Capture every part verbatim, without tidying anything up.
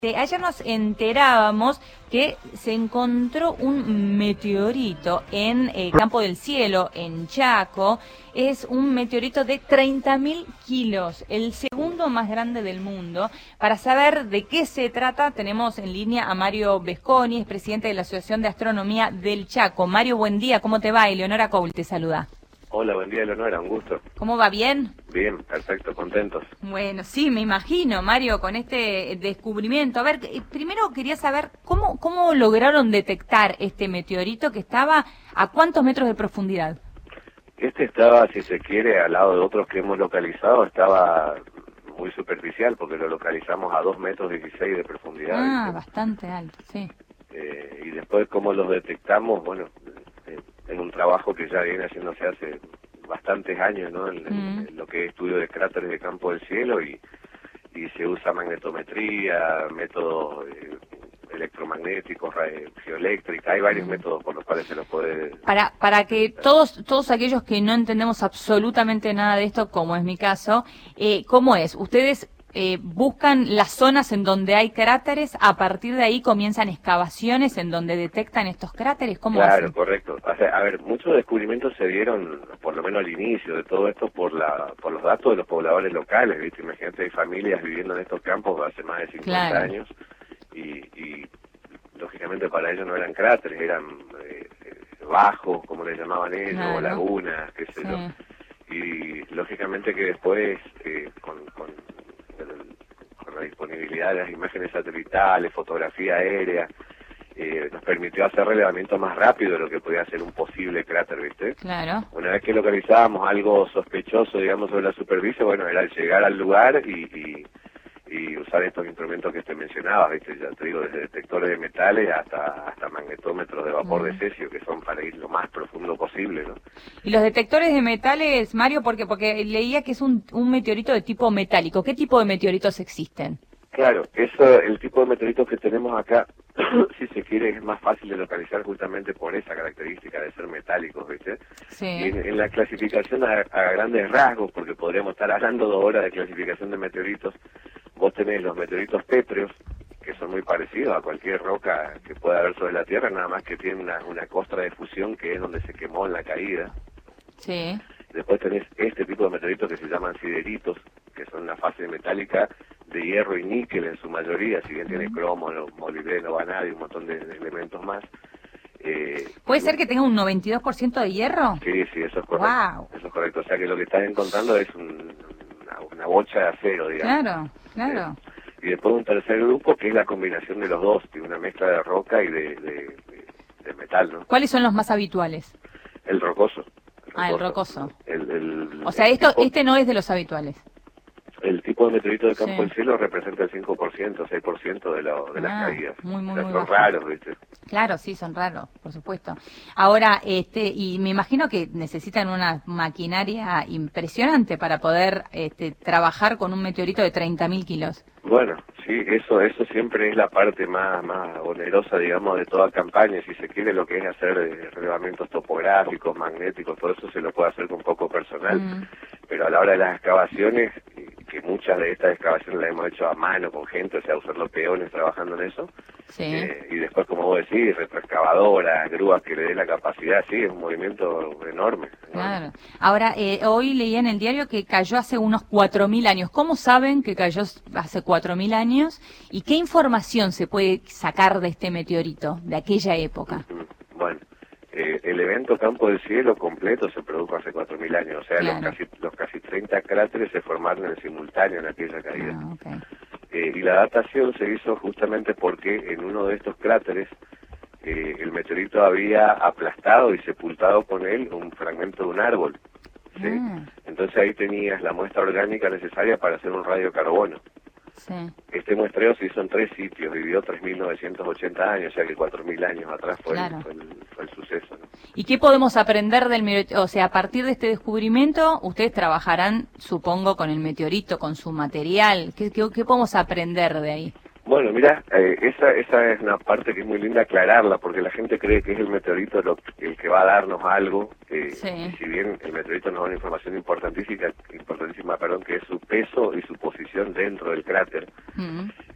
Eh, Ayer nos enterábamos que se encontró un meteorito en eh, Campo del Cielo, en Chaco. Es un meteorito de treinta mil kilos, el segundo más grande del mundo. Para saber de qué se trata, tenemos en línea a Mario Vesconi, es presidente de la Asociación de Astronomía del Chaco. Mario, buen día, ¿cómo te va? Eleonora Coul te saluda. Hola, buen día, Eleonora, un gusto. ¿Cómo va? ¿Bien? Bien, perfecto, contentos. Bueno, sí, me imagino, Mario, con este descubrimiento. A ver, primero quería saber cómo, cómo lograron detectar este meteorito que estaba a cuántos metros de profundidad. Este estaba, si se quiere, al lado de otros que hemos localizado, estaba muy superficial porque lo localizamos a dos metros dieciséis de profundidad. Ah, ¿viste? Bastante alto, sí. Eh, y después, ¿cómo los detectamos? Bueno, eh, en un trabajo que ya viene haciéndose hace bastantes años, ¿no? En, Mm. en lo que es estudio de cráteres de campo del cielo y, y se usa magnetometría, métodos eh, electromagnéticos, geoeléctrica, hay varios Mm. métodos por los cuales se los puede... Para, para que todos, todos aquellos que no entendemos absolutamente nada de esto, como es mi caso, eh, ¿cómo es? Ustedes eh, buscan las zonas en donde hay cráteres, a partir de ahí comienzan excavaciones en donde detectan estos cráteres, ¿cómo Claro, hacen? correcto. O sea, a ver, muchos descubrimientos se dieron, por lo menos al inicio de todo esto, por la por los datos de los pobladores locales, ¿viste? Imagínate, hay familias viviendo en estos campos hace más de cincuenta Claro. años y, y lógicamente para ellos no eran cráteres, eran eh, eh, bajos, como le llamaban ellos, Claro. o lagunas, qué sé Sí. yo. Y lógicamente que después, eh, con, con, el- con la disponibilidad de las imágenes satelitales, fotografía aérea, eh, nos permitió hacer relevamiento más rápido de lo que podía ser un posible cráter, ¿viste? Claro. Una vez que localizábamos algo sospechoso, digamos, sobre la superficie, bueno, era el llegar al lugar y, y, y usar estos instrumentos que te mencionaba, ¿viste? Ya te digo, desde detectores de metales hasta hasta magnetómetros de vapor Mm. de cesio, que son para ir lo más profundo posible, ¿no? Y los detectores de metales, Mario, porque porque leía que es un, un meteorito de tipo metálico. ¿Qué tipo de meteoritos existen? Claro, eso, el tipo de meteoritos que tenemos acá, si se quiere, es más fácil de localizar justamente por esa característica de ser metálicos, ¿viste? Sí. Y en, en la clasificación a, a grandes rasgos, porque podríamos estar hablando dos horas de clasificación de meteoritos, vos tenés los meteoritos pétreos, que son muy parecidos a cualquier roca que pueda haber sobre la Tierra, nada más que tienen una, una costra de fusión que es donde se quemó en la caída. Sí. Después tenés este tipo de meteoritos que se llaman sideritos, que son una fase metálica de hierro y níquel en su mayoría, si bien tiene cromo, molibdeno, vanadio y un montón de, de elementos más. Eh, ¿Puede ser que tenga un noventa y dos por ciento de hierro? Sí, sí, eso es correcto. Wow. Eso es correcto. O sea que lo que estás encontrando es un- una, una bocha de acero, digamos. Claro, claro. Eh, y después un tercer grupo que es la combinación de los dos, de una mezcla de roca y de, de, de- de metal, ¿no? ¿Cuáles son los más habituales? El rocoso. Ah, el rocoso. El, el- O sea, el esto, tipo- este no es de los habituales. El tipo de meteorito de campo Sí. del cielo representa el cinco por ciento, seis por ciento de, lo, de las Ah, caídas. muy, muy, O sea, muy son bajo. raros, ¿viste? Claro, sí, son raros, por supuesto. Ahora, este, y me imagino que necesitan una maquinaria impresionante para poder este, trabajar con un meteorito de treinta mil kilos. Bueno, sí, eso eso siempre es la parte más más onerosa, digamos, de toda campaña. Si se quiere, lo que es hacer eh, relevamientos topográficos, magnéticos, todo eso se lo puede hacer con poco personal. Mm. Pero a la hora de las excavaciones, eh, que muchas de estas excavaciones las hemos hecho a mano, con gente, o sea, usar los peones trabajando en eso. Sí. Eh, y después, como vos decís, retroexcavadoras, grúas que le dé la capacidad, sí, es un movimiento enorme. enorme. Claro. Ahora, eh, hoy leía en el diario que cayó hace unos cuatro mil años. ¿Cómo saben que cayó hace cuatro mil años? ¿Y qué información se puede sacar de este meteorito, de aquella época? Ujú. Bueno, eh, el evento Campo del Cielo completo se produjo hace cuatro mil años, o sea, Claro. los, casi, los casi treinta cráteres se formaron en simultáneo en aquella caída. Ah, okay. Eh, y la datación se hizo justamente porque en uno de estos cráteres eh, el meteorito había aplastado y sepultado con él un fragmento de un árbol. ¿sí? Ah. Entonces ahí tenías la muestra orgánica necesaria para hacer un radiocarbono. Sí. Este muestreo se hizo en tres sitios, vivió tres mil novecientos ochenta años, o sea que cuatro mil años atrás fue, Claro. el, fue, el, fue el suceso, ¿no? ¿Y qué podemos aprender del meteorito? O sea, a partir de este descubrimiento, ustedes trabajarán, supongo, con el meteorito, con su material. ¿Qué, qué, qué podemos aprender de ahí? Bueno, mira, eh, esa esa es una parte que es muy linda aclararla, porque la gente cree que es el meteorito lo, el que va a darnos algo, eh, Sí. y si bien el meteorito nos da una información importantísima, importantísima, perdón, que es su peso y su posición dentro del cráter, Mm.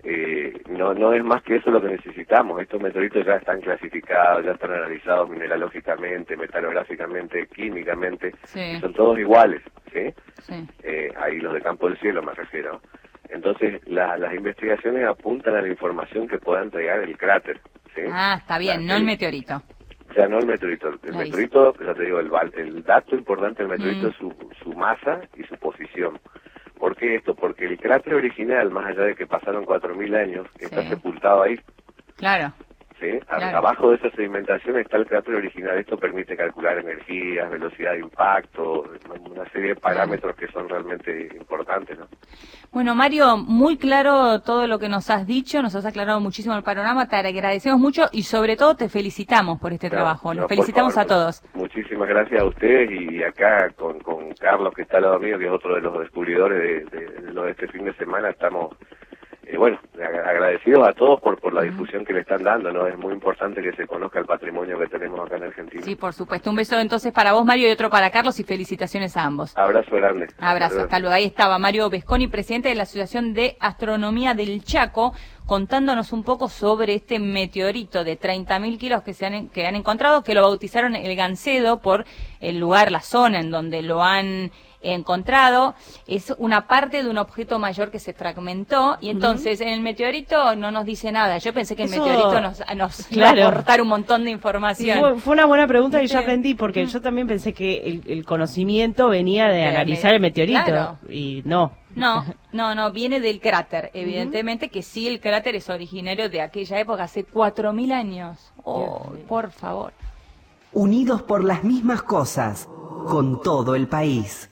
eh, no no es más que eso lo que necesitamos. Estos meteoritos ya están clasificados, ya están analizados mineralógicamente, metalográficamente, químicamente, sí. y son todos iguales, ¿sí? Sí. Eh, ahí los de campo del cielo me refiero. Entonces, la, las investigaciones apuntan a la información que pueda entregar el cráter, ¿sí? Ah, está bien, La, no el meteorito. O sea, no el meteorito. El Lo meteorito, ya te digo, el, el dato importante del meteorito Mm. es su, su masa y su posición. ¿Por qué esto? Porque el cráter original, más allá de que pasaron cuatro mil años, está Sí. sepultado ahí, Claro. ¿sí? A- Claro. Abajo de esa sedimentación está el cráter original. Esto permite calcular energías, velocidad de impacto, una serie de parámetros que son realmente importantes, ¿no? Bueno, Mario, muy claro todo lo que nos has dicho, nos has aclarado muchísimo el panorama, te agradecemos mucho y sobre todo te felicitamos por este No, trabajo. Nos no, por felicitamos favor, a todos. Muchísimas gracias a ustedes y acá con, con Carlos, que está al lado mío, que es otro de los descubridores de, de, de lo de este fin de semana. Estamos, eh, bueno, ag- agradecidos a todos por, por la difusión que le están dando, ¿no? Es muy importante que se conozca el patrimonio que tenemos acá en Argentina. Sí, por supuesto. Un beso entonces para vos, Mario, y otro para Carlos y felicitaciones a ambos. Abrazo grande. Abrazo, hasta luego. Ahí estaba Mario Vesconi, presidente de la Asociación de Astronomía del Chaco, contándonos un poco sobre este meteorito de treinta mil kilos que se han, que han encontrado, que lo bautizaron el Gancedo por el lugar, la zona en donde lo han encontrado. Es una parte de un objeto mayor que se fragmentó y entonces uh-huh. en el meteorito no nos dice nada. Yo pensé que el Eso, meteorito nos, nos claro. iba a aportar un montón de información. Sí, fue, fue una buena pregunta que yo Sí. aprendí porque uh-huh. yo también pensé que el, el conocimiento venía de, de analizar me- el meteorito claro. y no. No, no, no, viene del cráter, evidentemente, uh-huh. que sí, el cráter es originario de aquella época, hace cuatro mil años. Oh, por favor. Unidos por las mismas cosas, con todo el país.